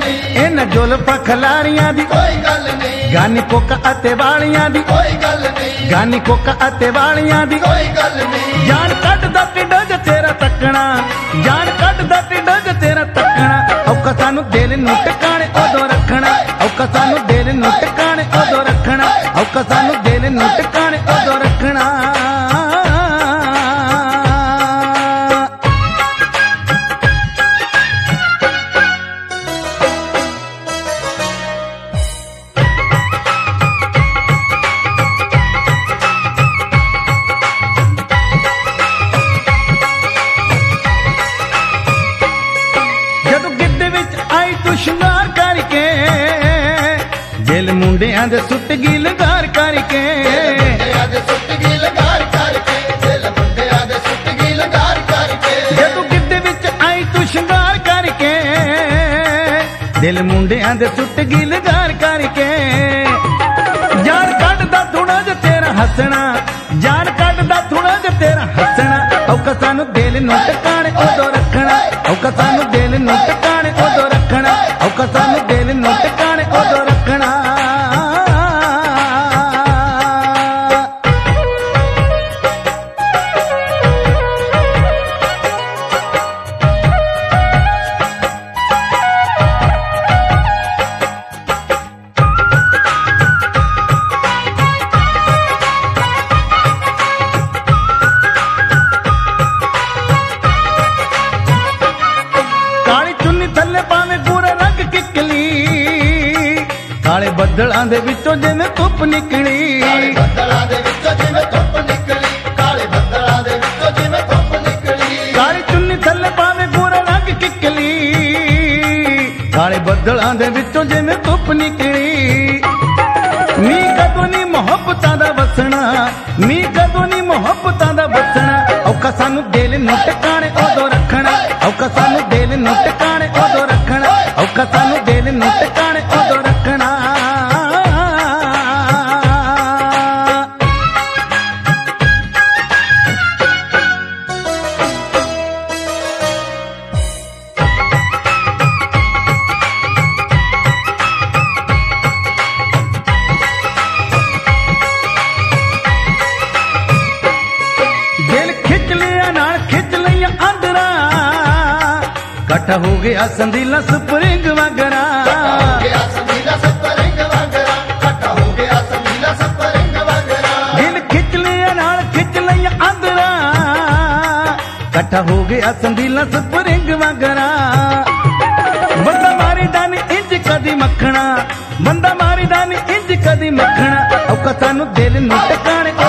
नहीं इन जुल्फां खलारियां दी कोई गल नहीं गानी कोका अते वालियां दी कोई गल नहीं गानी कोका अते वालियां दी कोई गल नहीं जान कड्डदा ढिड च तेरा तकना जान कड्डदा ढिड च तेरा तकना औखा सानू दिल नूं टकाणे उदों रखना औखा सानू दिल नूं टकाणे उदों रखना औखा सानू दिल नूं टकाणे उदों रखना शृंगार करके दिल मुंडियां दे सुट गी लगार करके जदों गिद्दे विच आई तू शृंगार करके दिल मुंडियां दे सुट गी लगार करके जान कड्डदा थोड़ा ज तेरा हसना जान कड्डदा थोड़ा ज तेरा हसना औखा सानू दिल नूं टकाणे उदों रखना औखा सानू दिल नूं टकाणे उदों रखना औखा सानू दिल नूं टकाणे उदों रखना काले बदलां दे विचों जिवें धुप निकली काली चुन्नी थल्ले पावे गोरा रंग किकली काले बदलां दे विचों जिवें धुप निकली नी कदों नी मुहब्बतां दा वसना नी कदों नी मुहब्बतां दा वसना औखा सानू दिल नूं टकाणे उदों रखना औखा सानू दिल नूं टकाणे उदों रखना औखा सानू दिल नूं टकाणे उदों रखना कट्ठा हो गया संदीला स्प्रिंग वगरा दिल खिच लिया नाल खिच लिया आंदरा कट्ठा हो गया संदीला स्प्रिंग वगरा बंदा मारी दानी इंज कदी मखना बंदा मारी दानी इंज कदी मखना औखा सानू दिल नूं टकाणे